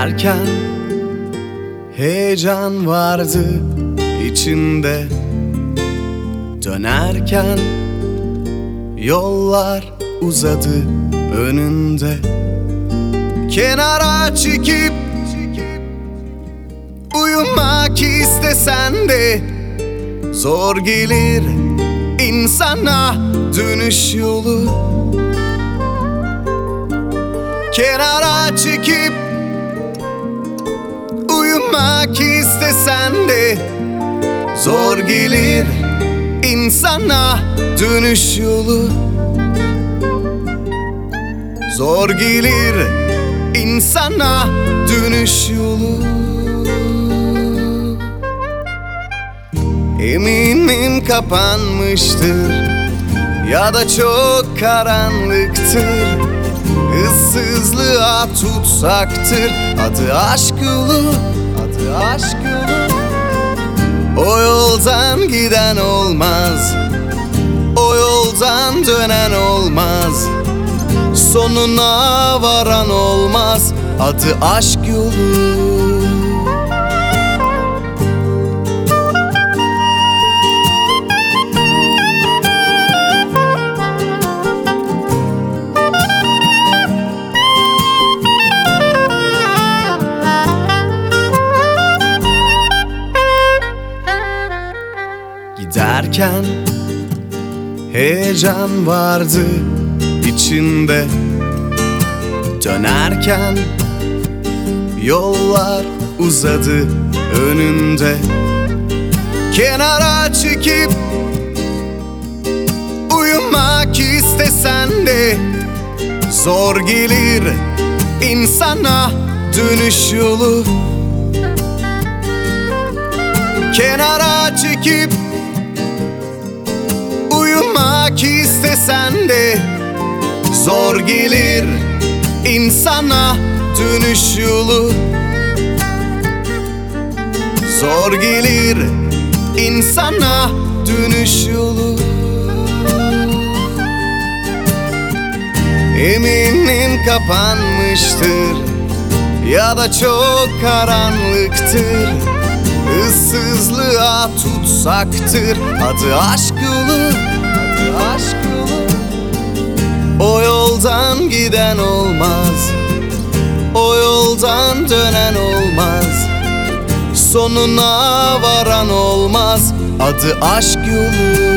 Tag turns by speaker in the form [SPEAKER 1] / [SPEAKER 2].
[SPEAKER 1] Giderken heyecan vardı içinde, dönerken yollar uzadı önünde. Kenara çekip uyumak istesen de zor gelir insana dönüş yolu. Kenara çekip uyumak istesen de zor gelir insana dönüş yolu. Zor gelir insana dönüş yolu. Eminim kapanmıştır ya da çok karanlıktır. Issızlığa tutsaktır adı aşk yolu, adı aşk yolu. O yoldan giden olmaz, o yoldan dönen olmaz, sonuna varan olmaz, adı aşk yolu. Giderken heyecan vardı içinde, dönerken yollar uzadı önünde. Kenara çekip uyumak istesen de zor gelir insana dönüş yolu. Kenara çekip uyumak istesen de zor gelir insana dönüş yolu. Zor gelir insana dönüş yolu. Eminim kapanmıştır ya da çok karanlıktır. Issızlığa tutsaktır adı aşk yolu, adı aşk yolu. O yoldan giden olmaz, o yoldan dönen olmaz, sonuna varan olmaz, adı aşk yolu.